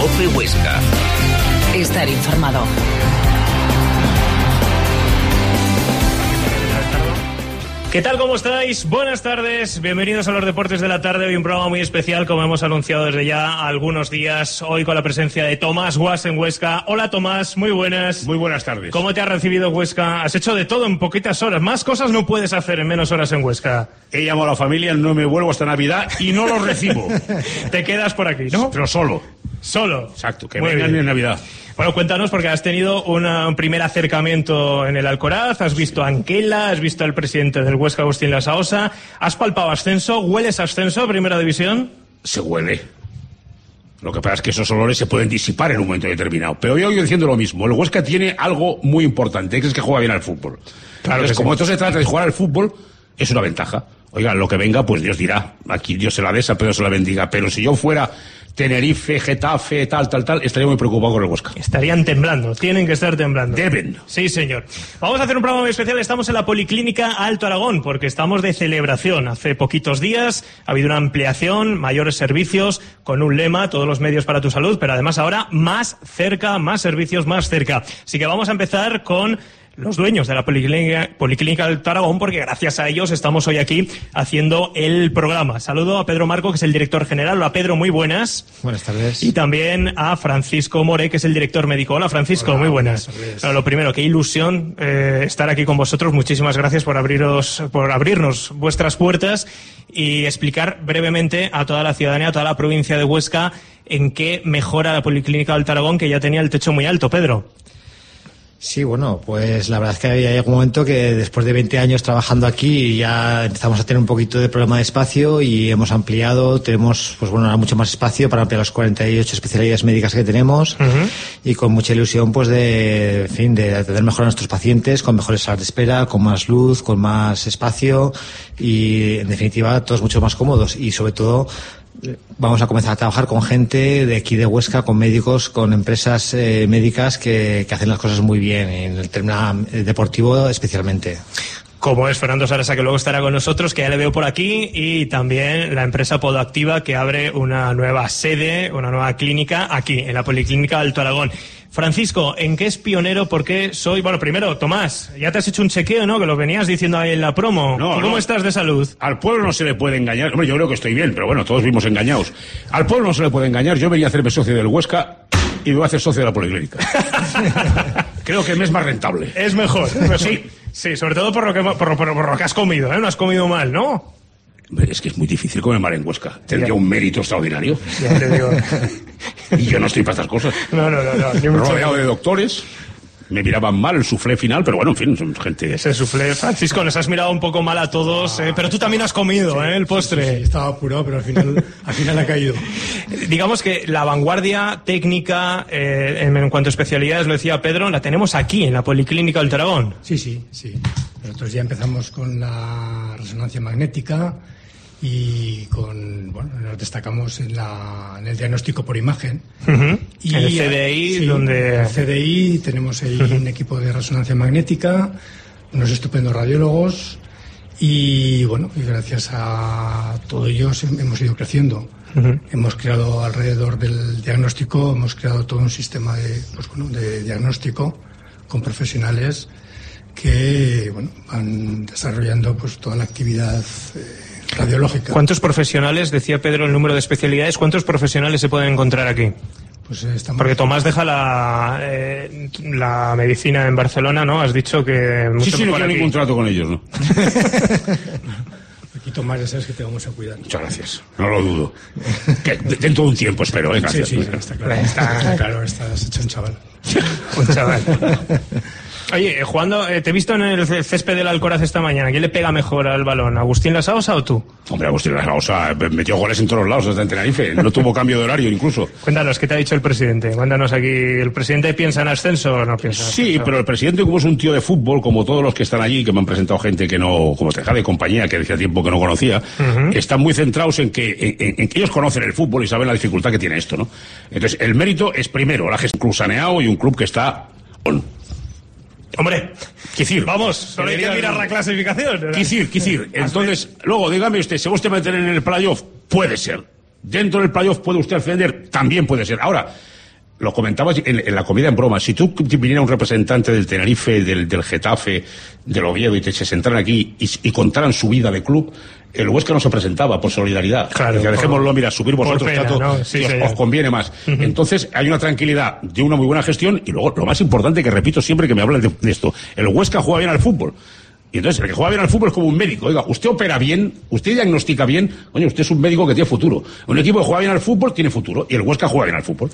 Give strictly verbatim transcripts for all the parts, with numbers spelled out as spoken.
COPE Huesca. Estar informado. ¿Qué tal? ¿Cómo estáis? Buenas tardes, bienvenidos a los Deportes de la Tarde. Hoy un programa muy especial, como hemos anunciado desde ya algunos días. Hoy con la presencia de Tomás Guas en Huesca. Hola Tomás, muy buenas. Muy buenas tardes. ¿Cómo te ha recibido Huesca? Has hecho de todo en poquitas horas. Más cosas no puedes hacer en menos horas en Huesca. He llamado a la familia, no me vuelvo hasta Navidad y no los recibo. Te quedas por aquí, ¿no? Pero solo. Solo. Exacto, que Muy vengan bien. en Navidad. Bueno, cuéntanos, porque has tenido una, un primer acercamiento en el Alcoraz, has visto a Anquela, has visto al presidente del Huesca, Agustín Lasaosa, has palpado ascenso, ¿hueles ascenso a Primera División? Se huele. Lo que pasa es que esos olores se pueden disipar en un momento determinado. Pero yo voy diciendo lo mismo. El Huesca tiene algo muy importante, que es que juega bien al fútbol. Claro. Entonces, que como sí. esto se trata de jugar al fútbol, es una ventaja. Oiga, lo que venga, pues Dios dirá. Aquí Dios se la desa, pero se la bendiga. Pero si yo fuera Tenerife, Getafe, tal, tal, tal, estaría muy preocupado con el Huesca. Estarían temblando, tienen que estar temblando. Deben. Sí, señor. Vamos a hacer un programa muy especial. Estamos en la Policlínica Alto Aragón, porque estamos de celebración. Hace poquitos días ha habido una ampliación, mayores servicios, con un lema, todos los medios para tu salud, pero además ahora más cerca, más servicios más cerca. Así que vamos a empezar con los dueños de la Policlínica, Policlínica Alto Aragón, porque gracias a ellos estamos hoy aquí haciendo el programa. Saludo a Pedro Marco, que es el director general. Hola, Pedro, muy buenas. Buenas tardes. Y también a Francisco More, que es el director médico. Hola, Francisco, Hola, muy buenas. buenas tardes. Bueno, lo primero, qué ilusión eh, estar aquí con vosotros. Muchísimas gracias por abriros, por abrirnos vuestras puertas y explicar brevemente a toda la ciudadanía, a toda la provincia de Huesca, en qué mejora la Policlínica Alto Aragón, que ya tenía el techo muy alto. Pedro. Sí, bueno, pues la verdad es que hay un momento que después de veinte años trabajando aquí ya empezamos a tener un poquito de problema de espacio y hemos ampliado, tenemos pues bueno, ahora mucho más espacio para ampliar las cuarenta y ocho especialidades médicas que tenemos. Uh-huh. Y con mucha ilusión pues de, en fin, de atender mejor a nuestros pacientes, con mejores salas de espera, con más luz, con más espacio y en definitiva todos mucho más cómodos y sobre todo vamos a comenzar a trabajar con gente de aquí de Huesca, con médicos, con empresas eh, médicas que, que hacen las cosas muy bien, en el tema deportivo especialmente. Como es Fernando Sarasa, que luego estará con nosotros, que ya le veo por aquí, y también la empresa Podoactiva, que abre una nueva sede, una nueva clínica aquí, en la Policlínica Alto Aragón. Francisco, ¿en qué es pionero? ¿Por qué soy...? Bueno, primero, Tomás, ya te has hecho un chequeo, ¿no? Que lo venías diciendo ahí en la promo. No, ¿Cómo no. estás de salud? Al pueblo no se le puede engañar. Hombre, yo creo que estoy bien, pero bueno, todos vimos engañados. Al pueblo no se le puede engañar. Yo venía a hacerme socio del Huesca y me voy a hacer socio de la Policlínica. Creo que me es más rentable. Es mejor. Sí, sí, sobre todo por lo que, por, por, por lo que has comido, ¿eh? No has comido mal, ¿no? Es que es muy difícil comer mal en Huesca. Tendría un mérito extraordinario. Ya te digo. Y yo no estoy para estas cosas. No, no, no, no. Ni mucho rodeado de doctores. Me miraban mal el soufflé final, pero bueno, en fin, son gente... Ese soufflé. Francisco, nos has mirado un poco mal a todos, eh, pero tú también has comido, sí, ¿eh? El postre. Sí, sí, sí, estaba apurado, pero al final, al final ha caído. Digamos que la vanguardia técnica eh, en, en cuanto a especialidades, lo decía Pedro, la tenemos aquí, en la Policlínica Alto Aragón. Sí, sí, sí. Nosotros ya empezamos con la resonancia magnética y con, bueno, nos destacamos en, la, en el diagnóstico por imagen. Uh-huh. Y el C D I, sí, donde... el C D I, tenemos ahí uh-huh. un equipo de resonancia magnética, unos estupendos radiólogos y, bueno, y gracias a todos ellos hemos ido creciendo. Uh-huh. Hemos creado alrededor del diagnóstico, hemos creado todo un sistema de, pues, bueno, de diagnóstico con profesionales que, bueno, van desarrollando pues toda la actividad eh, radiológica. ¿Cuántos profesionales, decía Pedro el número de especialidades, cuántos profesionales se pueden encontrar aquí? Pues estamos... Porque Tomás deja la, eh, la medicina en Barcelona, ¿no? Has dicho que... Sí, sí, no quiero ningún trato con ellos, ¿no? Aquí Tomás, ya sabes que te vamos a cuidar. Muchas gracias, no lo dudo. Que dentro de un tiempo espero, ¿eh? Gracias. Sí, sí, está claro. Está, está claro, estás hecho un chaval. Un chaval. Oye, jugando, eh, te he visto en el césped del Alcoraz esta mañana. ¿Quién le pega mejor al balón? ¿Agustín Lasaosa o tú? Hombre, Agustín Lasaosa metió goles en todos lados, hasta en Tenerife. No tuvo cambio de horario incluso. Cuéntanos, ¿qué te ha dicho el presidente? Mándanos aquí. ¿El presidente piensa en ascenso o no piensa en ascenso? Sí, pero el presidente, como es un tío de fútbol, como todos los que están allí, que me han presentado gente que no, como Tejada de compañía, que decía tiempo que no conocía, uh-huh. están muy centrados en que, en, en que ellos conocen el fútbol y saben la dificultad que tiene esto, ¿no? Entonces, el mérito es primero la gestión, un club saneado y un club que está... Hombre, Quisir, vamos, solo hay que mirar la clasificación. Quisir, Quisir. Entonces, luego, dígame usted, ¿se va usted a meter en el playoff? Puede ser. Dentro del playoff puede usted ascender, también puede ser. Ahora, lo comentabas en, en la comida en broma, si tú viniera un representante del Tenerife, del, del Getafe, del Oviedo y te se sentaran aquí y, y contaran su vida de club, el Huesca no se presentaba por solidaridad. Claro, Decía, dejémoslo, mira, subir vosotros pena, tanto, ¿no? Sí, os, sí, os conviene más. Uh-huh. Entonces hay una tranquilidad de una muy buena gestión y luego lo más importante que repito siempre que me hablan de, de esto, el Huesca juega bien al fútbol. Y entonces el que juega bien al fútbol es como un médico. Oiga, usted opera bien, usted diagnostica bien, oye, usted es un médico que tiene futuro. Un equipo que juega bien al fútbol tiene futuro y el Huesca juega bien al fútbol.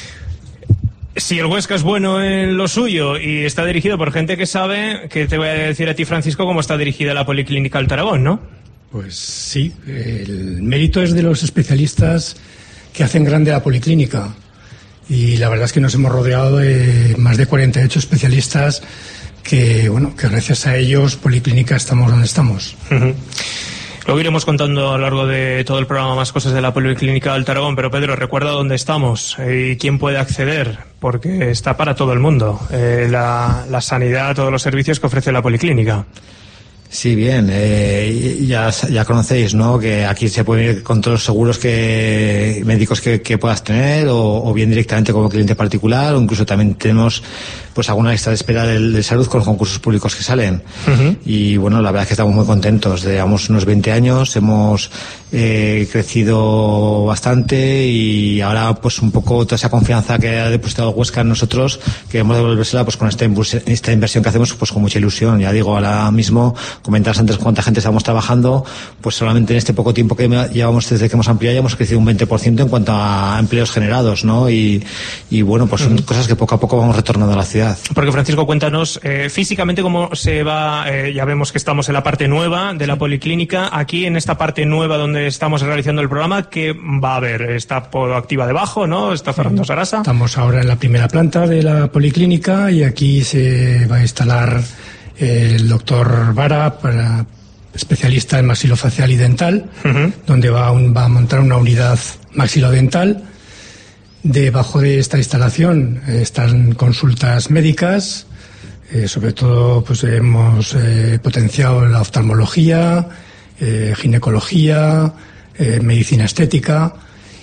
Si el Huesca es bueno en lo suyo y está dirigido por gente que sabe, ¿qué te voy a decir a ti, Francisco, cómo está dirigida la Policlínica Alto Aragón, no? Pues sí, el mérito es de los especialistas que hacen grande la Policlínica. Y la verdad es que nos hemos rodeado de más de cuarenta y ocho especialistas que, bueno, que gracias a ellos Policlínica estamos donde estamos. Uh-huh. Luego iremos contando a lo largo de todo el programa más cosas de la Policlínica Alto Aragón, pero Pedro, recuerda dónde estamos y quién puede acceder, porque está para todo el mundo, eh, la, la sanidad, todos los servicios que ofrece la Policlínica. Sí, bien, eh, ya, ya conocéis, ¿no?, que aquí se pueden ir con todos los seguros que médicos que, que puedas tener o, o bien directamente como cliente particular, o incluso también tenemos pues alguna lista de espera de, de salud con los concursos públicos que salen. Uh-huh. Y bueno, la verdad es que estamos muy contentos. Llevamos unos veinte años, hemos eh, crecido bastante y ahora pues un poco toda esa confianza que ha depositado Huesca en nosotros, queremos devolvérsela pues con esta, esta inversión que hacemos pues con mucha ilusión. Ya digo, ahora mismo comentabas antes cuánta gente estamos trabajando, pues solamente en este poco tiempo que llevamos desde que hemos ampliado ya hemos crecido un veinte por ciento en cuanto a empleos generados, ¿no? Y, y bueno, pues son uh-huh. cosas que poco a poco vamos retornando a la ciudad. Porque Francisco, cuéntanos eh, físicamente cómo se va, eh, ya vemos que estamos en la parte nueva de la Policlínica, aquí en esta parte nueva donde estamos realizando el programa, ¿qué va a haber? ¿Está Podoactiva debajo, no? ¿Está Fernando Sarasa? Estamos ahora en la primera planta de la Policlínica y aquí se va a instalar el doctor Vara, para especialista en maxilofacial y dental, uh-huh. donde va a, un, va a montar una unidad maxilodental. Debajo de esta instalación eh, están consultas médicas, eh, sobre todo pues hemos eh, potenciado la oftalmología, eh, ginecología, eh, medicina estética,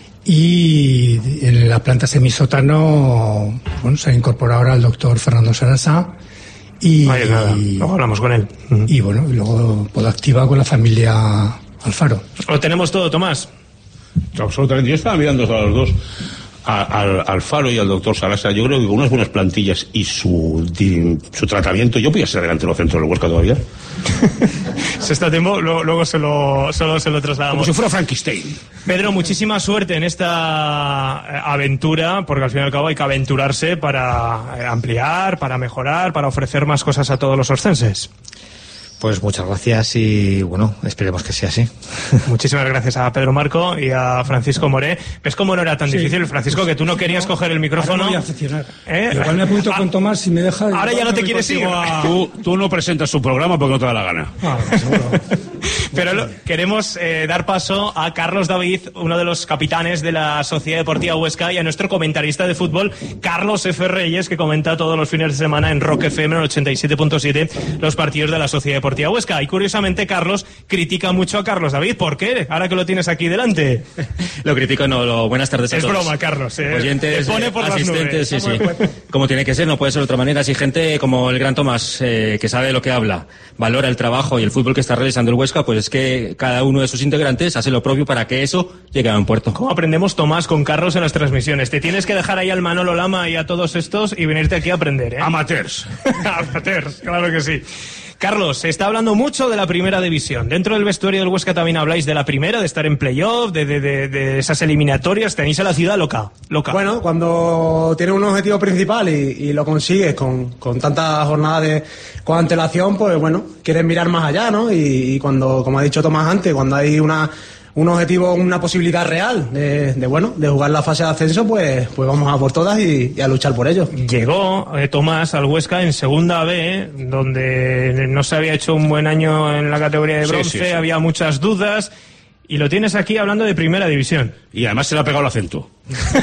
y en la planta semisótano bueno, se ha incorporado ahora el doctor Fernando Sarasa. Y, Ay, nada. Luego hablamos con él. Y bueno, y luego Podoactiva con la familia Alfaro. Lo tenemos todo, Tomás. Absolutamente. Yo estaba mirando a los dos, a, al Alfaro y al doctor Sarasa. Yo creo que con unas buenas plantillas y su, di, su tratamiento, yo podía ser delantero centro del Huesca todavía. Se está tiempo, luego, luego se lo, solo se lo trasladamos. Como si fuera Frankenstein. Pedro, muchísima suerte en esta aventura, porque al fin y al cabo hay que aventurarse para ampliar, para mejorar, para ofrecer más cosas a todos los oscenses. Pues muchas gracias y bueno, esperemos que sea así. Muchísimas gracias a Pedro Marco y a Francisco Moré. ¿Ves cómo no era tan sí, difícil, Francisco, que tú no querías coger el micrófono? Ahora me voy a aficionar. ¿Eh? Igual me apunto ah, con Tomás si me deja... Ahora ya no te quieres ir. A... Tú, tú no presentas su programa porque no te da la gana. Ah, seguro. Pero lo, queremos eh, dar paso a Carlos David, uno de los capitanes de la Sociedad Deportiva Huesca, y a nuestro comentarista de fútbol, Carlos F. Reyes, que comenta todos los fines de semana en Rock F M en el ochenta y siete punto siete los partidos de la Sociedad Deportiva Huesca. Y curiosamente Carlos critica mucho a Carlos David. ¿Por qué? Ahora que lo tienes aquí delante. Lo critico, no. Lo, buenas tardes a es todos. Es broma, Carlos. Eh. Oyentes, te pone por asistentes, las nubes. sí, sí. Como tiene que ser, no puede ser de otra manera. Así gente como el gran Tomás, eh, que sabe de lo que habla, valora el trabajo y el fútbol que está realizando el Huesca, pues es que cada uno de sus integrantes hace lo propio para que eso llegue a un puerto. ¿Cómo aprendemos, Tomás, con Carlos en las transmisiones? Te tienes que dejar ahí al Manolo Lama y a todos estos y venirte aquí a aprender, ¿eh? Amateurs. Amateurs, claro que sí. Carlos, se está hablando mucho de la primera división. Dentro del vestuario del Huesca también habláis de la primera, de estar en playoff, de, de, de, de esas eliminatorias. Tenéis a la ciudad loca. loca. Bueno, cuando tienes un objetivo principal y, y lo consigues con, con tantas jornadas de, con antelación, pues bueno, quieres mirar más allá, ¿no? Y, y cuando, como ha dicho Tomás antes, cuando hay una... un objetivo, una posibilidad real de, de bueno, de jugar la fase de ascenso, pues, pues vamos a por todas y, y a luchar por ello. Llegó eh, Tomás al Huesca en segunda B, donde no se había hecho un buen año en la categoría de bronce, sí, sí, sí. Había muchas dudas, y lo tienes aquí hablando de primera división. Y además se le ha pegado el acento.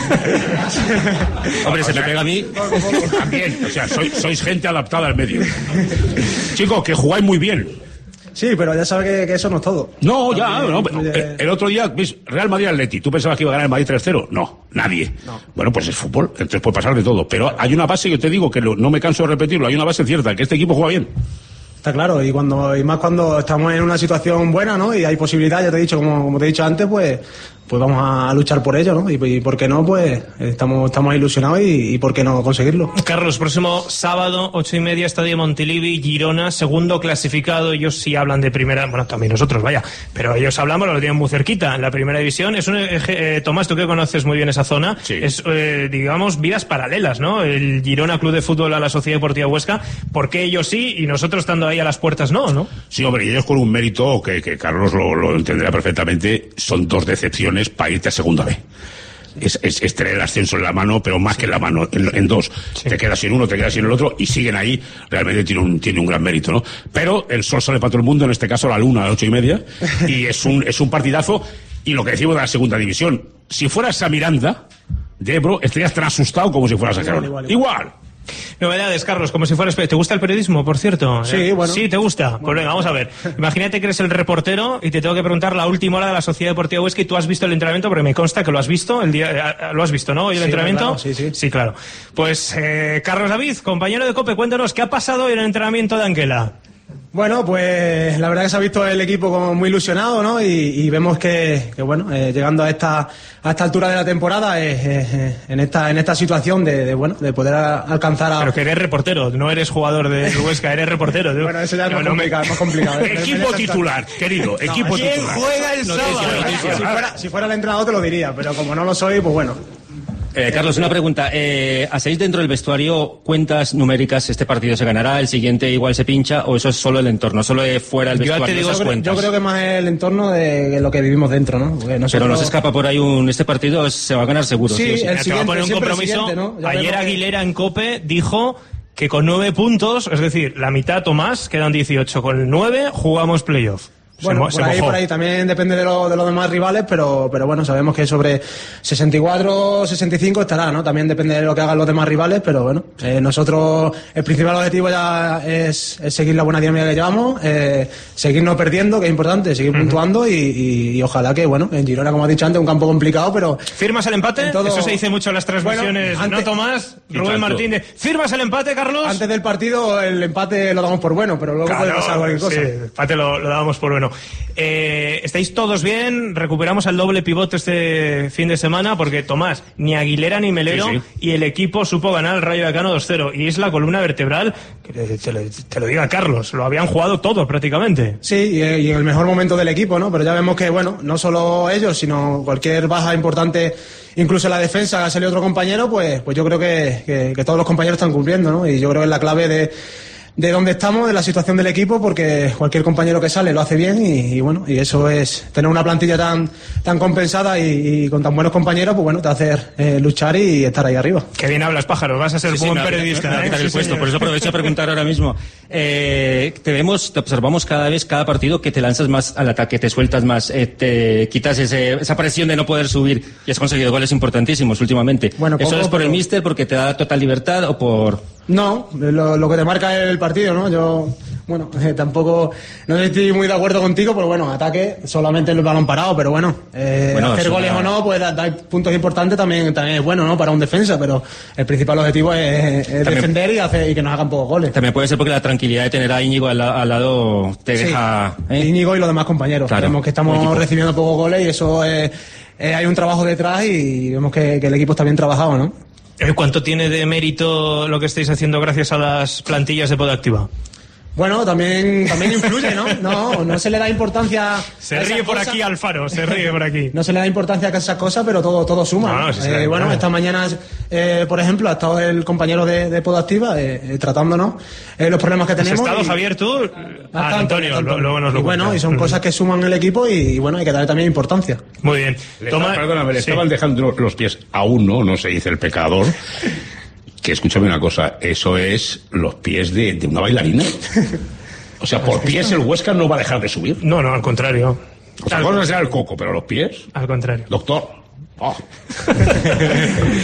Hombre, se me pega a mí. También, o sea, sois, sois gente adaptada al medio. Chicos, que jugáis muy bien. Sí, pero ya sabes que, que eso no es todo. No, ya, También, no, pero eh, el otro día, ¿ves? Real Madrid-Atleti, ¿tú pensabas que iba a ganar el Madrid tres cero? No, nadie. No. Bueno, pues es fútbol, entonces puede pasar de todo. Pero hay una base, yo te digo, que lo, no me canso de repetirlo, hay una base cierta, que este equipo juega bien. Está claro, y cuando y más cuando estamos en una situación buena, ¿no? Y hay posibilidad, ya te he dicho, como, como te he dicho antes, pues pues vamos a luchar por ello, ¿no? Y, y por qué no, pues estamos estamos ilusionados y, y por qué no conseguirlo. Carlos, próximo sábado, ocho y media, Estadio Montilivi, Girona, segundo clasificado. Ellos sí hablan de primera, bueno, también nosotros, vaya, pero ellos hablamos, lo tienen muy cerquita, en la primera división. Es un, eh, Tomás, tú que conoces muy bien esa zona, sí. es, eh, digamos, vidas paralelas, ¿no? El Girona Club de Fútbol a la Sociedad Deportiva Huesca, ¿por qué ellos sí y nosotros estando ahí a las puertas no, no? Sí, hombre, y ellos con un mérito que, que Carlos lo, lo entenderá perfectamente, son dos decepciones para irte a segunda B. Es, es, es tener el ascenso en la mano, pero más que en la mano, en, en dos. Sí. Te quedas sin uno, te quedas sin el otro, y siguen ahí. Realmente tiene un, tiene un gran mérito, ¿no? Pero el sol sale para todo el mundo, en este caso la luna a las ocho y media, y es un, es un partidazo. Y lo que decimos de la segunda división, si fueras a Miranda de Ebro, estarías tan asustado como si fueras a Gerona. Igual, igual, igual. Novedades, Carlos, como si fueras... ¿Te gusta el periodismo, por cierto? Sí, bueno. Sí, ¿te gusta? Bueno, pues venga, vamos a ver. Imagínate que eres el reportero y te tengo que preguntar la última hora de la Sociedad Deportiva Huesca y tú has visto el entrenamiento, porque me consta que lo has visto, el día, lo has visto, ¿no? ¿Y el sí, entrenamiento? Claro, sí, sí. Sí, claro. Pues, eh, Carlos David, compañero de COPE, cuéntanos, ¿qué ha pasado hoy en el entrenamiento de Anguela? Bueno, pues la verdad que se ha visto el equipo como muy ilusionado, ¿no? Y, y vemos que, que bueno, eh, llegando a esta a esta altura de la temporada, eh, eh, en esta en esta situación de, de bueno de poder a, alcanzar a... Pero que eres reportero, no eres jugador de Huesca, eres reportero. ¿Tú? Bueno, eso ya es no, más, no complicado, me... más complicado. ¿eh? Equipo titular, querido, no, equipo ¿quién titular. juega el sábado? Si fuera, si fuera el entrenador te lo diría, pero como no lo soy, pues bueno. Eh, Carlos, una pregunta. Eh, ¿Hacéis dentro del vestuario cuentas numéricas? ¿Este partido se ganará? ¿El siguiente igual se pincha? ¿O eso es solo el entorno? ¿Solo de fuera del vestuario? Yo, te digo, esas yo, creo, cuentas? yo creo que más el entorno de lo que vivimos dentro, ¿no? Nosotros... Pero nos escapa por ahí un... Este partido se va a ganar seguro. Sí, sí, o sí. el te va a poner un siempre compromiso. el siguiente, ¿no? Ayer que... Aguilera en COPE dijo que con nueve puntos, es decir, la mitad o más, quedan dieciocho. Con nueve jugamos playoff. Bueno, se por ahí, mojó. por ahí también depende de, lo, de los demás rivales, pero, pero bueno, sabemos que sobre sesenta y cuatro, sesenta y cinco estará, ¿no? También depende de lo que hagan los demás rivales, pero bueno, eh, nosotros el principal objetivo ya es, es seguir la buena dinámica que llevamos, eh, seguir no perdiendo, que es importante, seguir uh-huh. puntuando y, y, y ojalá que, bueno, en Girona, como has dicho antes, un campo complicado, pero... ¿Firmas el empate? Todo... Eso se dice mucho en las transmisiones. Bueno, antes... ¿No, Tomás? Rubén Martínez. ¿Firmas el empate, Carlos? Antes del partido el empate lo damos por bueno, pero luego claro, puede pasar cualquier cosa. Sí, el empate lo, lo damos por bueno. Eh, ¿Estáis todos bien? ¿Recuperamos al doble pivote este fin de semana? Porque, Tomás, ni Aguilera ni Melero sí, sí. y el equipo supo ganar el Rayo Vallecano dos cero. Y es la columna vertebral, que te lo, te lo diga Carlos, lo habían jugado todos prácticamente. Sí, y, y en el mejor momento del equipo, ¿no? Pero ya vemos que, bueno, no solo ellos, sino cualquier baja importante, incluso en la defensa, ha salido otro compañero, pues, pues yo creo que, que, que todos los compañeros están cumpliendo, ¿no? Y yo creo que es la clave de... de dónde estamos, de la situación del equipo, porque cualquier compañero que sale lo hace bien y, y bueno, y eso es tener una plantilla tan tan compensada y, y con tan buenos compañeros, pues bueno, te hace eh, luchar y estar ahí arriba. Qué bien hablas, pájaro, vas a ser sí, buen sí, periodista. Me, me, me ¿eh? el sí, puesto, señor. Por eso aprovecho a preguntar ahora mismo. Eh, te vemos, te observamos cada vez, cada partido, que te lanzas más al ataque, te sueltas más, eh, te quitas ese, esa presión de no poder subir y has conseguido goles importantísimos últimamente. Bueno, ¿eso poco, es por pero... el míster, porque te da total libertad o por...? No, lo, lo que te marca es el partido, ¿no? Yo, bueno, eh, tampoco, no estoy muy de acuerdo contigo, pero bueno, ataque solamente el balón parado, pero bueno, eh, bueno hacer goles una... o no, pues dar puntos importantes también, también es bueno, ¿no? Para un defensa, pero el principal objetivo es, es defender y, hacer, y que nos hagan pocos goles. También puede ser porque la tranquilidad de tener a Íñigo al, al lado te sí, deja... ¿eh? Íñigo y los demás compañeros. Claro, vemos que estamos recibiendo pocos goles y eso es, eh, hay un trabajo detrás y vemos que, que el equipo está bien trabajado, ¿no? ¿Cuánto tiene de mérito lo que estáis haciendo gracias a las plantillas de Podactiva? Bueno, también también influye, ¿no? No, no se le da importancia. Se ríe por aquí Alfaro, se ríe por aquí. No se le da importancia a esas cosas, pero todo todo suma. No, no, sí, eh, bueno, esta mañana, eh, por ejemplo, ha estado el compañero de, de Podactiva eh, eh, tratándonos eh, los problemas que tenemos. ¿Has estado, y... Javier, tú? Ah, ah Antonio, Antonio, luego nos lo y bueno, cuenta. Y son cosas que suman el equipo y, y bueno, hay que darle también importancia. Muy bien. Le Toma... estaba, perdóname, le sí. estaban dejando los pies a uno, no se dice el pecador. Que escúchame una cosa, eso es los pies de, de una bailarina. O sea, por pies el Huesca no va a dejar de subir. No, no, al contrario. Otra cosa será el coco, pero los pies. Al contrario. Doctor. Oh.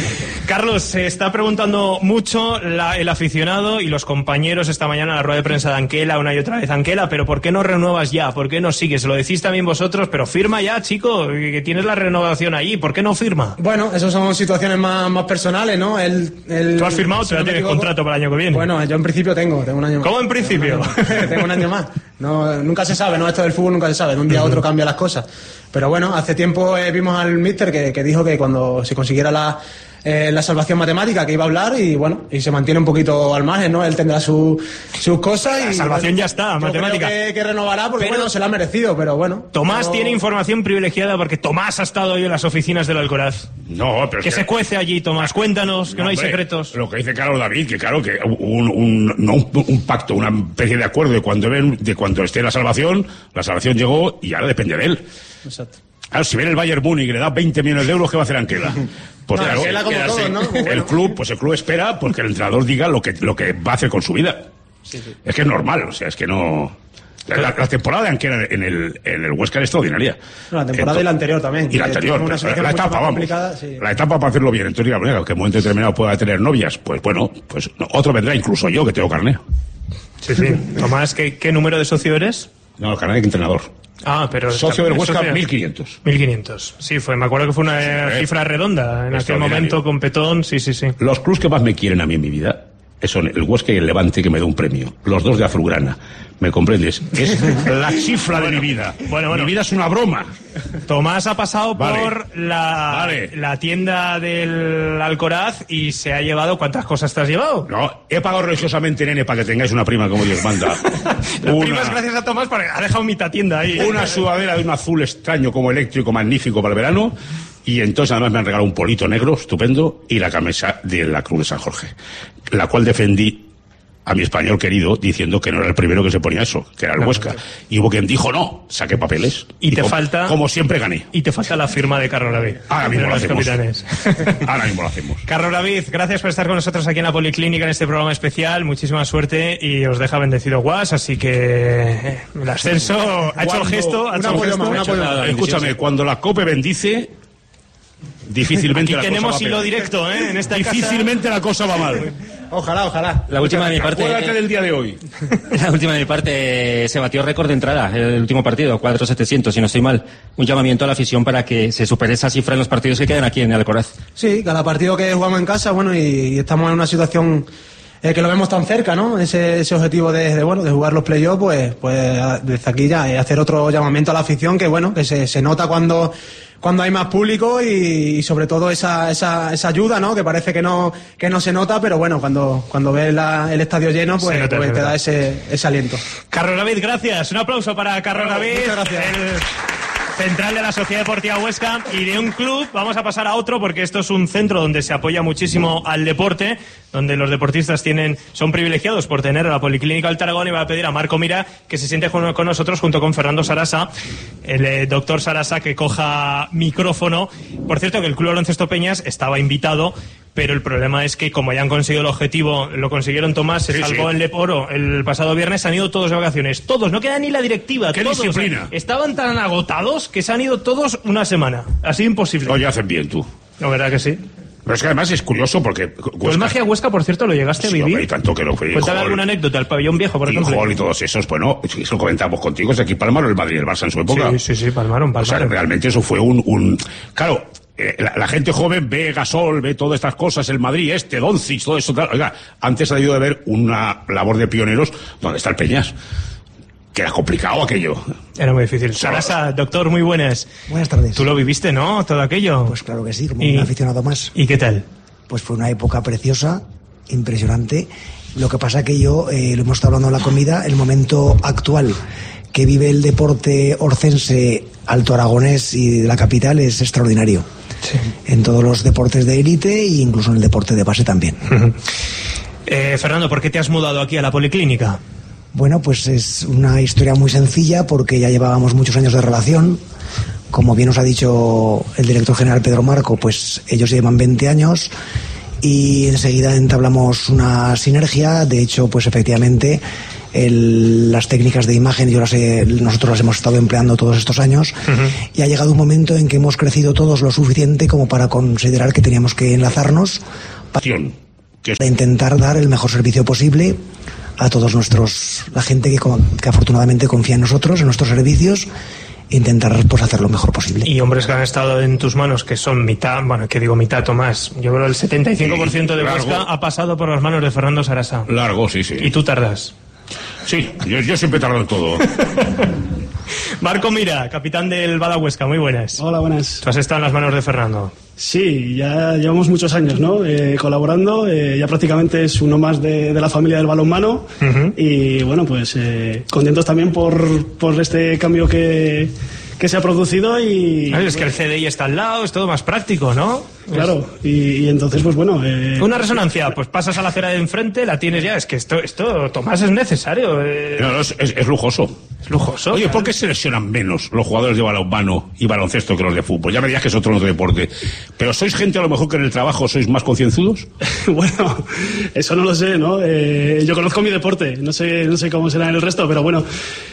Carlos, se está preguntando mucho la, el aficionado y los compañeros esta mañana en la rueda de prensa de Anquela, una y otra vez. Anquela, pero ¿por qué no renuevas ya? ¿Por qué no sigues? Lo decís también vosotros, pero firma ya, chico, que tienes la renovación ahí. ¿Por qué no firma? Bueno, eso son situaciones más, más personales, ¿no? El, el, ¿Tú has firmado o si no tienes contrato para el año que viene? Bueno, yo en principio tengo, tengo un año más. ¿Cómo en principio? Tengo un año, tengo un año más. No, nunca se sabe, ¿no? Esto del fútbol nunca se sabe. De un día a otro cambian las cosas. Pero bueno, hace tiempo eh, vimos al míster que, que dijo que cuando se consiguiera la, eh, la salvación matemática que iba a hablar y bueno, y se mantiene un poquito al margen, ¿no? Él tendrá su, sus cosas y... La salvación bueno, ya está, matemática. Creo que, que renovará porque pero, bueno, se la ha merecido, pero bueno. Tomás pero... tiene información privilegiada porque Tomás ha estado hoy en las oficinas del Alcoraz. No, pero... Que, que se cuece allí, Tomás. Cuéntanos, que no, no hay hombre, secretos. Lo que dice Carlos David, que claro, que un, un, no un, un pacto, una especie de acuerdo de cuando, ven, de cuando esté la salvación, la salvación llegó y ahora depende de él. Exacto. Claro, si viene el Bayern Múnich y le da veinte millones de euros, ¿qué va a hacer Anquela? Pues no, claro, Anquela como todos, ¿no? el bueno. club, pues el club espera porque el entrenador diga lo que, lo que va a hacer con su vida. Sí, sí. Es que es normal, o sea, es que no... La, la temporada de Anquela en el, en el Huesca es extraordinaria. No, la temporada Entonces, y la anterior también. Y la anterior, una la, la etapa, vamos. Sí. La etapa para hacerlo bien. Entonces, digamos, que en un momento determinado pueda tener novias, pues bueno, pues no, otro vendrá, incluso yo, que tengo carné. Sí, sí. Tomás, ¿qué, qué número de socio eres? No, el carné de entrenador. Ah, pero... Socio del Huesca, mil quinientos. mil quinientos. Sí, fue, me acuerdo que fue una sí, cifra redonda en aquel momento con Petón, sí, sí, sí. Los clubs que más me quieren a mí en mi vida son el Huesca y el Levante, que me da un premio. Los dos de azulgrana. ¿Me comprendes? Es la cifra bueno, de mi vida. Bueno, bueno. Mi vida es una broma. Tomás ha pasado vale. por la, vale. la tienda del Alcoraz y se ha llevado... ¿Cuántas cosas te has llevado? No, he pagado religiosamente, nene, para que tengáis una prima como Dios manda. La una, prima es gracias a Tomás porque ha dejado mitad tienda ahí. Una sudadera de un azul extraño como eléctrico, magnífico para el verano. Y entonces además me han regalado un polito negro, estupendo, y la camisa de la Cruz de San Jorge, la cual defendí a mi español querido diciendo que no era el primero que se ponía eso, que era el Huesca. Y hubo quien dijo no, saqué papeles. Y, y te como, falta... Como siempre gané. Y te falta la firma de Carlos David. Ahora mismo lo hacemos. Ahora mismo lo hacemos. Carlos David, gracias por estar con nosotros aquí en la Policlínica en este programa especial. Muchísima suerte y os deja bendecido Guas, así que el ascenso ha hecho el gesto. Ha hecho el gesto. Más, hecho Escúchame, cuando la COPE bendice... Difícilmente Aquí la tenemos cosa hilo va directo, ¿eh? En esta Difícilmente casa... la cosa va mal. Ojalá, ojalá. La última de mi parte. Acuérdate del día de hoy. La última de mi parte se batió récord de entrada el último partido, cuatro mil setecientos, si no estoy mal. Un llamamiento a la afición para que se supere esa cifra en los partidos que quedan aquí en el Alcoraz. Sí, cada partido que jugamos en casa, bueno, y, y estamos en una situación eh, que lo vemos tan cerca, ¿no? Ese, ese objetivo de, de bueno, de jugar los playoffs, pues, pues desde aquí ya eh, hacer otro llamamiento a la afición que bueno, que se, se nota cuando cuando hay más público y, y sobre todo esa, esa, esa ayuda, ¿no? Que parece que no, que no se nota, pero bueno, cuando, cuando ves la, el estadio lleno, pues, nota, pues te da ese, ese aliento. Carlos David, gracias. Un aplauso para Carlos bueno, David. Muchas gracias. El central de la Sociedad Deportiva Huesca, y de un club vamos a pasar a otro porque esto es un centro donde se apoya muchísimo al deporte, donde los deportistas tienen son privilegiados por tener a la Policlínica Alto Aragón, y va a pedir a Marco Mira que se siente con, con nosotros junto con Fernando Sarasa, el eh, doctor Sarasa, que coja micrófono. Por cierto, que el Club Baloncesto Peñas estaba invitado, pero el problema es que como ya han conseguido el objetivo, lo consiguieron, Tomás, se sí, salvó sí. en Leporo el pasado viernes, han ido todos de vacaciones, todos, no queda ni la directiva, ¿Qué todos, disciplina? Estaban tan agotados que se han ido todos una semana, así imposible. Oye, hacen bien tú. ¿No, verdad que sí? Pero es que además es curioso porque... Huesca... Pues Magia Huesca, por cierto, ¿lo llegaste sí, a vivir? Y tanto que lo fui. Cuéntame alguna anécdota, el pabellón viejo, por ejemplo. Hall y todos esos, bueno, eso comentamos contigo, es aquí Palmaron el Madrid y el Barça en su época. Sí, sí, sí, Palmaron, Palmaron. O sea, realmente eso fue un... un... Claro, eh, la, la gente joven ve Gasol, ve todas estas cosas, el Madrid este, Doncic, todo eso, tal. Oiga, antes ha debido de ver una labor de pioneros donde está el Peñas. Que era complicado aquello. Era muy difícil. Sarasa, doctor, muy buenas. Buenas tardes. ¿Tú lo viviste, no? Todo aquello. Pues claro que sí, como y, un aficionado más. ¿Y qué tal? Pues fue una época preciosa, impresionante. Lo que pasa que yo, eh, lo hemos estado hablando en la comida, el momento actual que vive el deporte orcense, alto aragonés y de la capital es extraordinario. Sí. En todos los deportes de élite e incluso en el deporte de base también. Uh-huh. eh, Fernando, ¿por qué te has mudado aquí a la Policlínica? Bueno, pues es una historia muy sencilla porque ya llevábamos muchos años de relación. Como bien os ha dicho el director general Pedro Marco, pues ellos llevan veinte años y enseguida entablamos una sinergia. De hecho, pues efectivamente el, las técnicas de imagen, yo las he, nosotros las hemos estado empleando todos estos años, uh-huh. y ha llegado un momento en que hemos crecido todos lo suficiente como para considerar que teníamos que enlazarnos para intentar dar el mejor servicio posible a todos nuestros, la gente que, que afortunadamente confía en nosotros, en nuestros servicios, intentar pues hacer lo mejor posible. Y hombres que han estado en tus manos, que son mitad, bueno, que digo mitad, Tomás, yo creo el setenta y cinco por ciento de Huesca ha pasado por las manos de Fernando Sarasa. Largo, sí, sí. ¿Y tú tardas? Sí, yo, yo siempre tardo en todo. Marco Mira, capitán del Bada Huesca, muy buenas. Hola, buenas. ¿Tú has estado en las manos de Fernando? Sí, ya llevamos muchos años, ¿no? Eh, colaborando, eh, ya prácticamente es uno más de, de la familia del balonmano, uh-huh. y bueno, pues eh, contentos también por, por este cambio que, que se ha producido y... Ay, es que el C D I está al lado, es todo más práctico, ¿no? Claro, y, y entonces pues bueno... Eh, una resonancia, pues pasas a la acera de enfrente, la tienes ya, es que esto, esto Tomás, es necesario. Eh... No, no, es, es, es lujoso. Es lujoso. Oye, ¿por qué se lesionan menos los jugadores de balonmano y baloncesto que los de fútbol? Ya me digas que es otro deporte. Pero ¿sois gente a lo mejor que en el trabajo sois más concienzudos? Bueno, eso no lo sé, ¿no? Eh, yo conozco mi deporte, no sé, no sé cómo será en el resto, pero bueno...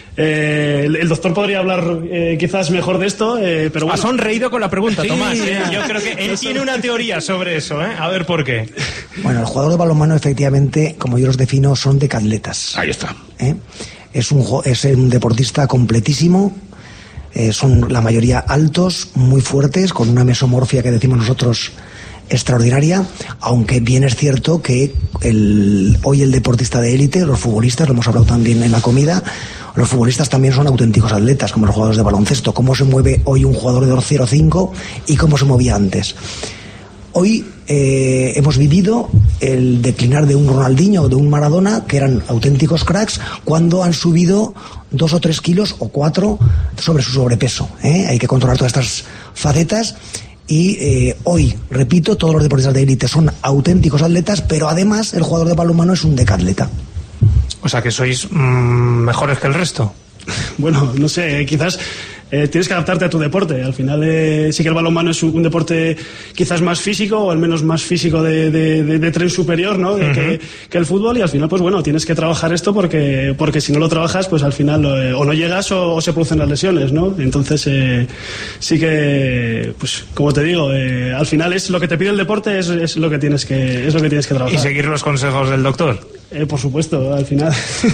Eh, el, el doctor podría hablar eh, quizás mejor de esto, eh, pero bueno. Ha sonreído con la pregunta, sí, Tomás. ¿eh? Yo creo que él tiene una teoría sobre eso, ¿eh? A ver por qué. Bueno, el jugador de balonmano, efectivamente, como yo los defino, son decatletas. Ahí está. ¿Eh? Es un es un deportista completísimo. Eh, son la mayoría altos, muy fuertes, con una mesomorfia que decimos nosotros extraordinaria, aunque bien es cierto que el, hoy el deportista de élite, los futbolistas, lo hemos hablado también en la comida, los futbolistas también son auténticos atletas, como los jugadores de baloncesto. ¿Cómo se mueve hoy un jugador de dos cero cinco y cómo se movía antes? Hoy eh, hemos vivido el declinar de un Ronaldinho o de un Maradona, que eran auténticos cracks, cuando han subido dos o tres kilos o cuatro sobre su sobrepeso. ¿eh? Hay que controlar todas estas facetas. Y eh, hoy, repito, todos los deportistas de élite son auténticos atletas, pero además el jugador de balonmano es un decatleta. O sea, que sois mmm, mejores que el resto. Bueno, no sé, quizás eh, tienes que adaptarte a tu deporte. Al final eh, sí que el balonmano es un, un deporte quizás más físico, o al menos más físico de, de, de, de tren superior, ¿no? De, uh-huh. que, que el fútbol, y al final pues bueno, tienes que trabajar esto porque porque si no lo trabajas pues al final eh, o no llegas o, o se producen las lesiones, ¿no? Entonces eh, sí que pues como te digo, eh, al final es lo que te pide el deporte, es, es lo que tienes que es lo que tienes que trabajar. Y seguir los consejos del doctor. Eh, por supuesto, al final.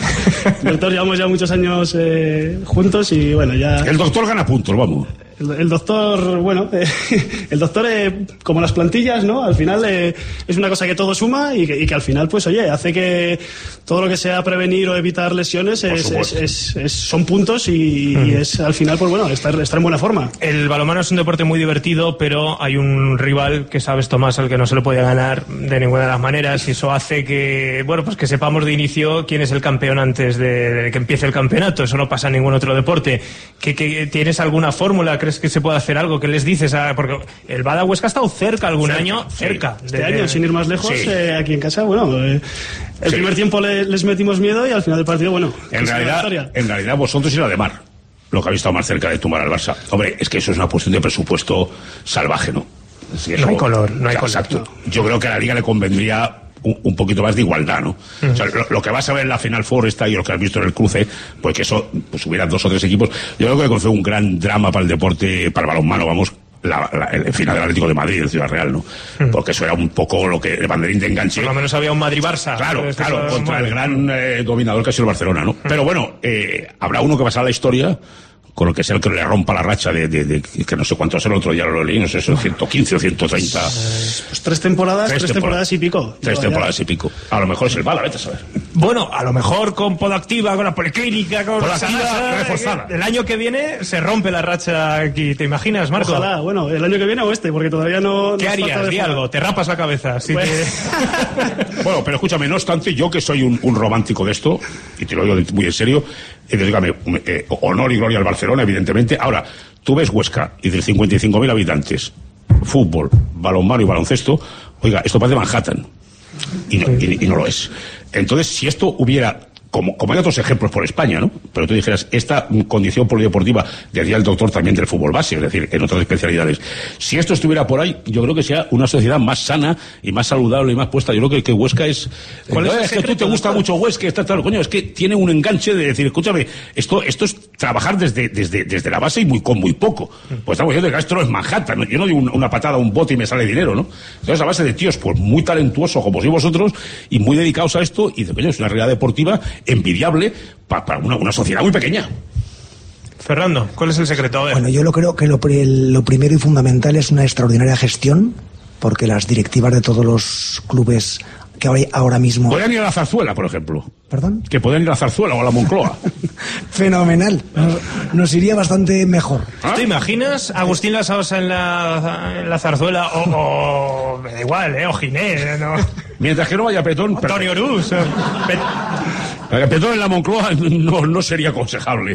El doctor, llevamos ya muchos años eh, juntos y bueno, ya... El doctor gana puntos, vamos. El, el doctor, bueno, eh, el doctor, eh, como las plantillas, ¿no? Al final eh, es una cosa que todo suma y que, y que al final, pues oye, hace que todo lo que sea prevenir o evitar lesiones es, es, es, es, son puntos y, uh-huh. y es al final, pues bueno, estar, estar en buena forma. El balonmano es un deporte muy divertido, pero hay un rival que sabes, Tomás, al que no se le puede ganar de ninguna de las maneras, y eso hace que, bueno, pues que sepamos de inicio quién es el campeón antes de, de que empiece el campeonato. Eso no pasa en ningún otro deporte. ¿Que, que tienes alguna fórmula? ¿Crees que se puede hacer algo? ¿Qué les dices? A, porque el Bada Huesca ha estado cerca algún cerca, año, cerca. Sí. Este de, año, sin ir más lejos, sí. eh, aquí en casa, bueno, eh, el sí. primer tiempo le, les metimos miedo y al final del partido, bueno, en realidad, en realidad vosotros y la de Mar, lo que habéis estado más cerca de tumbar al Barça. Hombre, es que eso es una cuestión de presupuesto salvaje, ¿no? Es eso, no hay color, no hay claro, color. Exacto. Yo creo que a la Liga le convendría un, un poquito más de igualdad, ¿no? Uh-huh. O sea, lo, lo que vas a ver en la Final Four esta y lo que has visto en el cruce, pues que eso, pues hubieran dos o tres equipos. Yo creo que fue un gran drama para el deporte, para el balonmano, vamos, la, la, el final del Atlético de Madrid, el Ciudad Real, ¿no? Uh-huh. Porque eso era un poco lo que el banderín de enganche. Por lo menos había un Madrid-Barça. Claro, claro, contra el gran eh, dominador que ha sido el Barcelona, ¿no? Uh-huh. Pero bueno, eh, habrá uno que pasará a la historia con lo que sea el que le rompa la racha de, de, de, de que no sé cuánto es el otro día lo leí, no sé, son ciento quince o ciento treinta. Pues, pues tres temporadas, tres, tres temporadas, temporadas y pico. Tres temporadas ya. y pico. A lo mejor es el Bada, vete a saber. Bueno, a lo mejor con Podactiva, con la Policlínica, con Podactiva Sarasa, reforzada. El año que viene se rompe la racha aquí, ¿te imaginas, Marco? Ojalá, bueno, el año que viene o este, porque todavía no... ¿Qué harías? Di algo, te rapas la cabeza. ¿sí? Bueno. Te... bueno, pero escúchame, no obstante, yo que soy un, un romántico de esto, y te lo digo muy en serio, eh, dígame, eh, honor y gloria al Barcelona, evidentemente. Ahora, tú ves Huesca y de cincuenta y cinco mil habitantes, fútbol, balonmano y baloncesto, oiga, esto parece Manhattan. Y no, y, y no lo es. Entonces, si esto hubiera como, como hay otros ejemplos por España, ¿no? Pero tú dijeras, esta condición polideportiva, decía el doctor también del fútbol base, es decir, en otras especialidades. Si esto estuviera por ahí, yo creo que sea una sociedad más sana y más saludable y más puesta. Yo creo que, que Huesca es... ¿Cuál es el es que a tú te gusta mucho Huesca, está claro, coño, es que tiene un enganche de decir, escúchame, esto, esto es trabajar desde, desde, desde la base y muy, con muy poco. Pues estamos diciendo que esto no es Manhattan, ¿no? Yo no digo una, una patada a un bote y me sale dinero, ¿no? Entonces, a base de tíos, pues muy talentuosos como sois vosotros y muy dedicados a esto, y de coño, es una realidad deportiva envidiable para, para una, una sociedad muy pequeña. Fernando, ¿cuál es el secreto? A ver. Bueno, yo lo creo que lo, lo primero y fundamental es una extraordinaria gestión, porque las directivas de todos los clubes que ahora, ahora mismo... Podrían ir a la Zarzuela, por ejemplo. ¿Perdón? Que podrían ir a la Zarzuela o a la Moncloa. Fenomenal. Nos, nos iría bastante mejor. ¿Ah? ¿Te imaginas Agustín Lasaosa en la, en la Zarzuela o, o... me da igual, ¿eh? O Ginés, ¿no? Mientras que no vaya Petón... Antonio Rus. Pet... Petón en la Moncloa no, no sería aconsejable.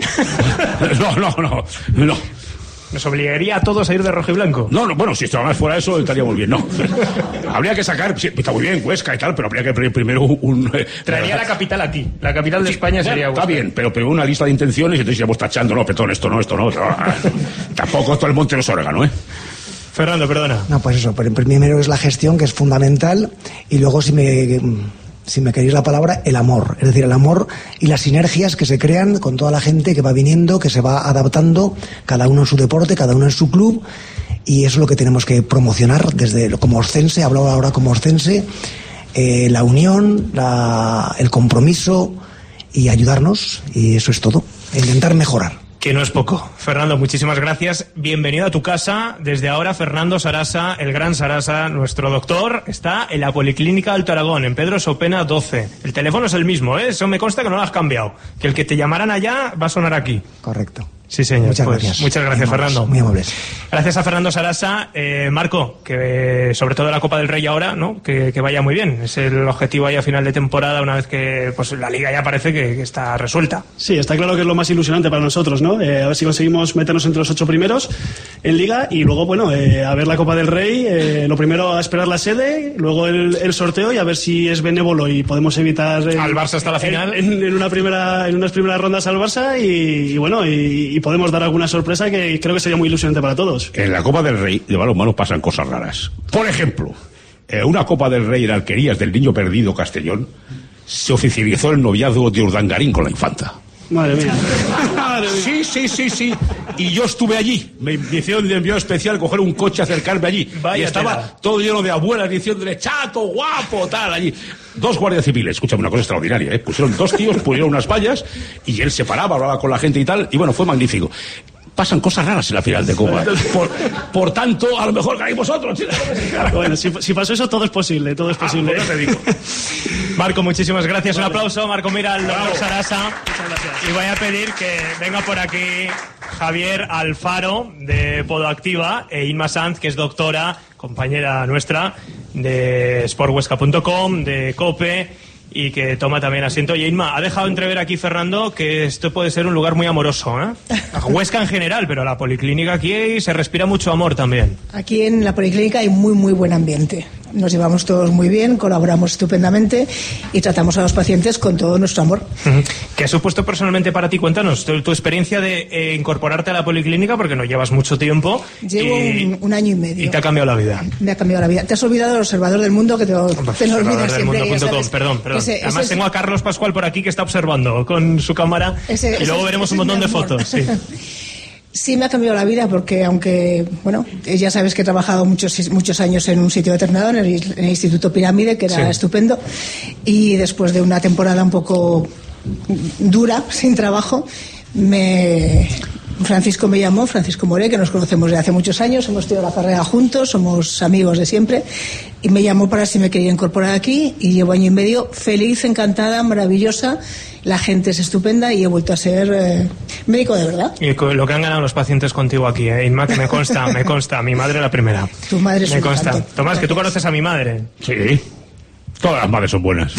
No, no, no, no. ¿Nos obligaría a todos a ir de rojo y blanco? No, no, bueno, si esto más fuera eso, estaría muy bien, no. Habría que sacar, sí, está muy bien, Huesca y tal, pero habría que pedir primero un... un Traería la capital aquí, la capital de sí, España sería Huesca. Está bien, pero primero una lista de intenciones y entonces íbamos tachando, no, Petón, esto no, esto no. Esto, tampoco esto el monte los órganos, ¿eh? Fernando, perdona. No, pues eso, primero es la gestión, que es fundamental, y luego si me... si me queréis la palabra, el amor. Es decir, el amor y las sinergias que se crean con toda la gente que va viniendo, que se va adaptando, cada uno en su deporte, cada uno en su club, y eso es lo que tenemos que promocionar desde como Oscense, hablo ahora como Oscense, eh, la unión, la, el compromiso y ayudarnos, y eso es todo, intentar mejorar. Que no es poco. Fernando, muchísimas gracias. Bienvenido a tu casa. Desde ahora, Fernando Sarasa, el gran Sarasa, nuestro doctor, está en la Policlínica Alto Aragón, en Pedro Sopena doce. El teléfono es el mismo, ¿eh? Eso me consta que no lo has cambiado. Que el que te llamaran allá va a sonar aquí. Correcto. Sí, señor. Muchas pues, gracias. Muchas gracias, muy Fernando. Muy amables. Gracias a Fernando Sarasa. Eh, Marco, que sobre todo la Copa del Rey ahora, ¿no? Que, que vaya muy bien. Es el objetivo ahí a final de temporada, una vez que pues la Liga ya parece que, que está resuelta. Sí, está claro que es lo más ilusionante para nosotros, ¿no? Eh, a ver si conseguimos meternos entre los ocho primeros en Liga y luego, bueno, eh, a ver la Copa del Rey. Eh, lo primero a esperar la sede, luego el, el sorteo y a ver si es benévolo y podemos evitar... Eh, al Barça hasta la final. En, en, en, una primera, en unas primeras rondas al Barça y, y bueno, y, y podemos dar alguna sorpresa que creo que sería muy ilusionante para todos. En la Copa del Rey de balonmano pasan cosas raras. Por ejemplo, en una Copa del Rey en Alquerías del Niño Perdido Castellón se oficializó el noviazgo de Urdangarín con la infanta. Madre mía. Madre mía. Sí, sí, sí, sí. Y yo estuve allí. Me hicieron de envío especial coger un coche, acercarme allí. Vaya y estaba tela. todo lleno de abuelas diciéndole, chato, guapo, tal, allí. Dos guardias civiles, escúchame, una cosa extraordinaria, ¿eh? Pusieron dos tíos, pusieron unas vallas y él se paraba, hablaba con la gente y tal. Y bueno, fue magnífico. Pasan cosas raras en la final de Copa. Por, por tanto, a lo mejor caéis vosotros. Bueno, si, si pasó eso, todo es posible, todo es posible. Ah, pues te digo. Marco, muchísimas gracias. Vale. Un aplauso, Marco Mira, al doctor Sarasa. Muchas gracias. Y voy a pedir que venga por aquí Javier Alfaro, de Podoactiva, e Inma Sanz, que es doctora, compañera nuestra, de sport huesca punto com, de COPE, y que toma también asiento. Y Inma, ha dejado entrever aquí Fernando que esto puede ser un lugar muy amoroso, ¿eh? A Huesca en general, pero la Policlínica aquí se respira mucho amor también. Aquí en la Policlínica hay muy, muy buen ambiente. Nos llevamos todos muy bien, colaboramos estupendamente y tratamos a los pacientes con todo nuestro amor. Uh-huh. ¿Qué ha supuesto personalmente para ti? Cuéntanos tu, tu experiencia de eh, incorporarte a la Policlínica, porque no llevas mucho tiempo. Llevo y, un, un año y medio. Y te ha cambiado la vida. Me ha cambiado la vida. Te has olvidado del Observador del Mundo, que te, lo, te lo olvidas siempre. Mundo. Com. Perdón, perdón. Ese, Además ese tengo a Carlos Pascual por aquí que está observando con su cámara ese, y luego ese, veremos ese un montón de amor. fotos. Sí. Sí, me ha cambiado la vida porque aunque, bueno, ya sabes que he trabajado muchos muchos años en un sitio determinado, en el, en el Instituto Pirámide, que era sí. estupendo, y después de una temporada un poco dura, sin trabajo, me... Francisco me llamó, Francisco Moré, que nos conocemos desde hace muchos años, hemos tenido la carrera juntos, somos amigos de siempre, y me llamó para si me quería incorporar aquí, y llevo año y medio feliz, encantada, maravillosa, la gente es estupenda y he vuelto a ser eh, médico de verdad. Y lo que han ganado los pacientes contigo aquí, ¿eh? Inma, que me consta, me consta, mi madre la primera. Tu madre es me un consta. encanto. Tomás, que tú conoces a mi madre. Sí. Todas las madres son buenas.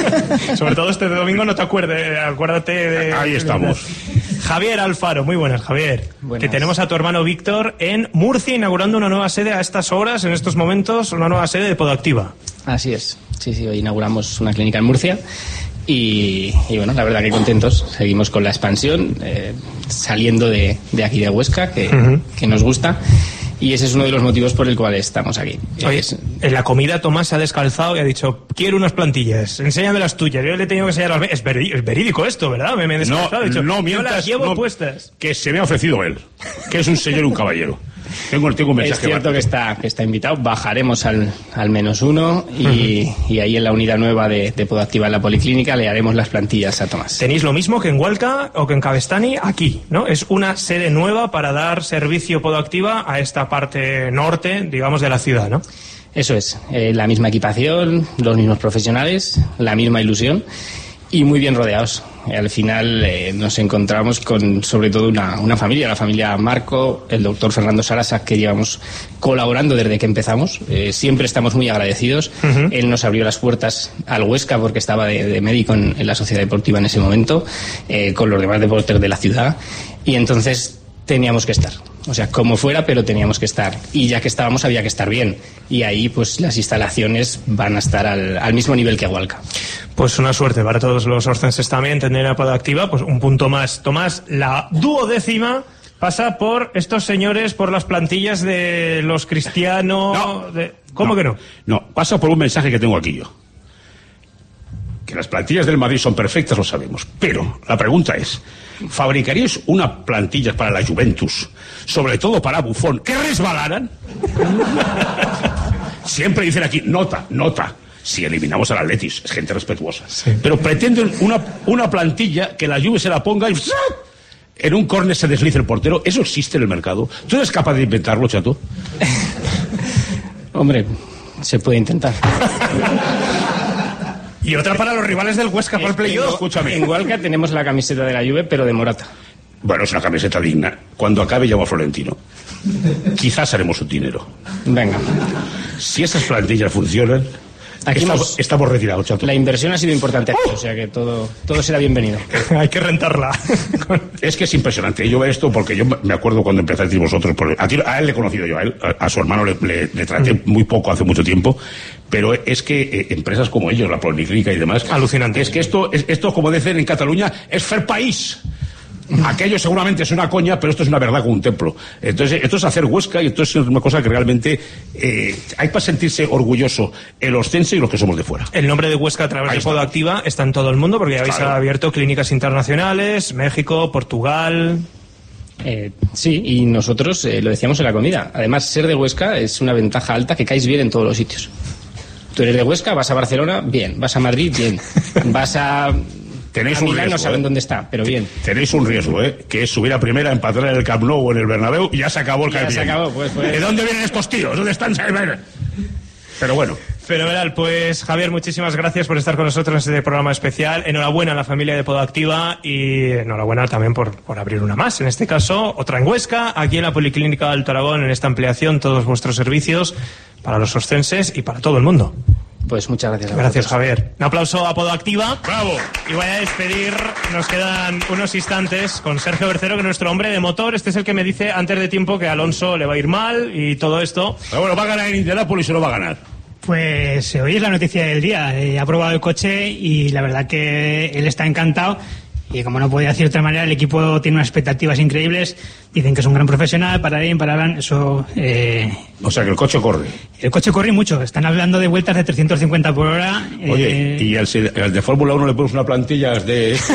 Sobre todo este domingo no te acuerdes, acuérdate de... Ahí estamos. Javier Alfaro, muy buenas, Javier. Buenas. Que tenemos a tu hermano Víctor en Murcia inaugurando una nueva sede a estas horas, en estos momentos, una nueva sede de Podoactiva. Así es. Sí, sí, hoy inauguramos una clínica en Murcia Y, y bueno, la verdad que contentos. Seguimos con la expansión, eh, saliendo de, de aquí de Huesca, que, uh-huh. que nos gusta. Y ese es uno de los motivos por el cual estamos aquí. Oye, es... en la comida Tomás se ha descalzado y ha dicho, quiero unas plantillas, enséñame las tuyas. Yo le he tenido que enseñar las... Es, verí... es verídico esto, ¿verdad? Me, me he descalzado. No, he dicho, no mientas, yo las llevo no, puestas. Que se me ha ofrecido él, que es un señor y un caballero. Tengo, tengo un mensaje. Es cierto que está, que está invitado. Bajaremos al, al menos uno y, uh-huh. y ahí en la unidad nueva de, de Podoactiva en la Policlínica le haremos las plantillas a Tomás. Tenéis lo mismo que en Hualca o que en Cabestany aquí, ¿no? Es una sede nueva para dar servicio Podoactiva a esta parte norte, digamos, de la ciudad, ¿no? Eso es. Eh, la misma equipación, los mismos profesionales, la misma ilusión y muy bien rodeados. Al final eh, nos encontramos con sobre todo una, una familia, la familia Marco, el doctor Fernando Sarasa, que llevamos colaborando desde que empezamos. Eh, siempre estamos muy agradecidos. Uh-huh. Él nos abrió las puertas al Huesca porque estaba de, de médico en, en la Sociedad Deportiva en ese momento, eh, con los demás deportes de la ciudad. Y entonces teníamos que estar. O sea, como fuera, pero teníamos que estar. Y ya que estábamos, había que estar bien. Y ahí, pues, las instalaciones van a estar al, al mismo nivel que Hualca. Pues una suerte para todos los orcenses también tener a Podoactiva. Pues un punto más. Tomás, la duodécima pasa por estos señores, por las plantillas de los cristianos... No, de... ¿Cómo no, que no? No, pasa por un mensaje que tengo aquí yo. Que las plantillas del Madrid son perfectas, lo sabemos. Pero la pregunta es, ¿fabricaríais unas plantillas para la Juventus, sobre todo para Buffon, que resbalaran? Siempre dicen aquí, nota, nota, si eliminamos al Atletis, es gente respetuosa. Sí. Pero pretenden una, una plantilla que la Juve se la ponga y en un córner se deslice el portero. ¿Eso existe en el mercado? ¿Tú eres capaz de inventarlo, chato? Hombre, se puede intentar. Y otra para los rivales del Huesca por playoff. Escúchame. En Hualca tenemos la camiseta de la Juve, pero de Morata. Bueno, es una camiseta digna. Cuando acabe llamo a Florentino. Quizás haremos un dinero. Venga. Si esas plantillas funcionan, aquí estamos, hemos, estamos retirados, chato. La inversión ha sido importante aquí, o sea que todo, todo será bienvenido. Hay que rentarla. Es que es impresionante. Yo veo esto porque yo me acuerdo cuando empezasteis vosotros. Por, a, ti, a él le he conocido yo, a él, a, a su hermano le, le, le traté mm. muy poco, hace mucho tiempo. Pero es que eh, empresas como ellos, la Policlínica y demás... Alucinante. Es que esto, es, esto como dicen en Cataluña, es fair país. Aquello seguramente es una coña, pero esto es una verdad como un templo. Entonces, esto es hacer Huesca y esto es una cosa que realmente eh, hay para sentirse orgulloso el oscense y los que somos de fuera. El nombre de Huesca a través Ahí de está. Podoactiva está en todo el mundo porque ya habéis claro. abierto clínicas internacionales, México, Portugal... Eh, sí, y nosotros eh, lo decíamos en la comida. Además, ser de Huesca es una ventaja alta que caes bien en todos los sitios. Tú eres de Huesca, vas a Barcelona, bien. Vas a Madrid, bien. Vas a... Tenéis a un Milán, riesgo, no saben ¿eh? dónde está, pero bien. Tenéis un riesgo, ¿eh? Que es subir a primera, empatar en el Camp Nou o en el Bernabéu y ya se acabó el Ya se acabó, pues, pues... ¿De dónde vienen estos tíos? ¿Dónde están? Pero bueno. Fenomenal, pues Javier, muchísimas gracias por estar con nosotros en este programa especial. Enhorabuena a la familia de Podoactiva y enhorabuena también por, por abrir una más. En este caso, otra en Huesca, aquí en la Policlínica Alto Aragón, en esta ampliación, todos vuestros servicios para los oscenses y para todo el mundo. Pues muchas gracias. Gracias, Javier. Un aplauso a Podoactiva. ¡Bravo! Y voy a despedir, nos quedan unos instantes con Sergio Bercero, que es nuestro hombre de motor. Este es el que me dice antes de tiempo que a Alonso le va a ir mal y todo esto. Pero bueno, va a ganar en Indianápolis y no va a ganar. Pues hoy es la noticia del día. Eh, ha probado el coche y la verdad que él está encantado. Y como no podía decir de otra manera, el equipo tiene unas expectativas increíbles. Dicen que es un gran profesional, para bien, para bien, eso... Eh, o sea, que el coche corre. El coche corre mucho. Están hablando de vueltas de trescientos cincuenta por hora. Oye, eh, ¿y al, al de Fórmula uno le pones una plantilla de esto?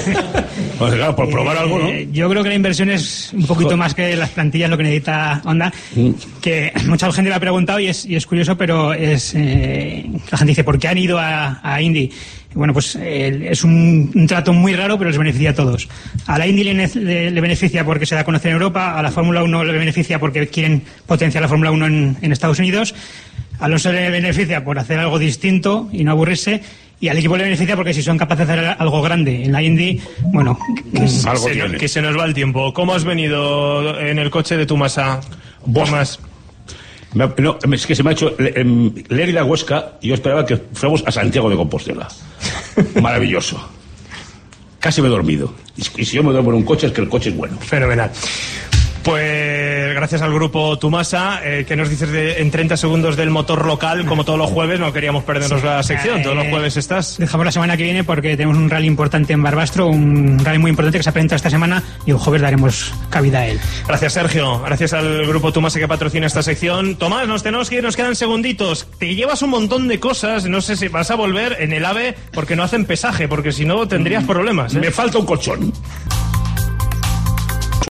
Pues claro, por probar eh, algo, ¿no? Yo creo que la inversión es un poquito más que las plantillas, lo que necesita Honda. Mm. Que mucha gente me ha preguntado y es, y es curioso, pero es eh, la gente dice, ¿por qué han ido a, a Indy? Bueno, pues eh, es un, un trato muy raro, pero les beneficia a todos. A la Indy le, le, le beneficia porque se da a conocer en Europa, a la Fórmula uno le beneficia porque quieren potenciar la Fórmula uno en, en Estados Unidos, a Alonso le beneficia por hacer algo distinto y no aburrirse, y al equipo le beneficia porque si son capaces de hacer algo grande en la Indy, bueno... Que, algo se, que se nos va el tiempo. ¿Cómo has venido en el coche de tu masa? ¿Vos más? No, es que se me ha hecho Lérida Huesca y yo esperaba que fuéramos a Santiago de Compostela. Maravilloso. Casi me he dormido. Y si yo me duermo en un coche es que el coche es bueno. Fenomenal. Pues gracias al grupo Tumasa, eh, ¿qué nos dices de, en treinta segundos del motor local? Como todos los jueves, no queríamos perdernos sí. la sección, todos los jueves estás. Dejamos la semana que viene porque tenemos un rally importante en Barbastro, un rally muy importante que se ha presentado esta semana y el jueves daremos cabida a él. Gracias, Sergio. Gracias al grupo Tumasa que patrocina esta sección. Tomás, nos tenemos que ir, nos quedan segunditos. Te llevas un montón de cosas, no sé si vas a volver en el AVE porque no hacen pesaje, porque si no tendrías problemas, ¿eh? Me falta un colchón.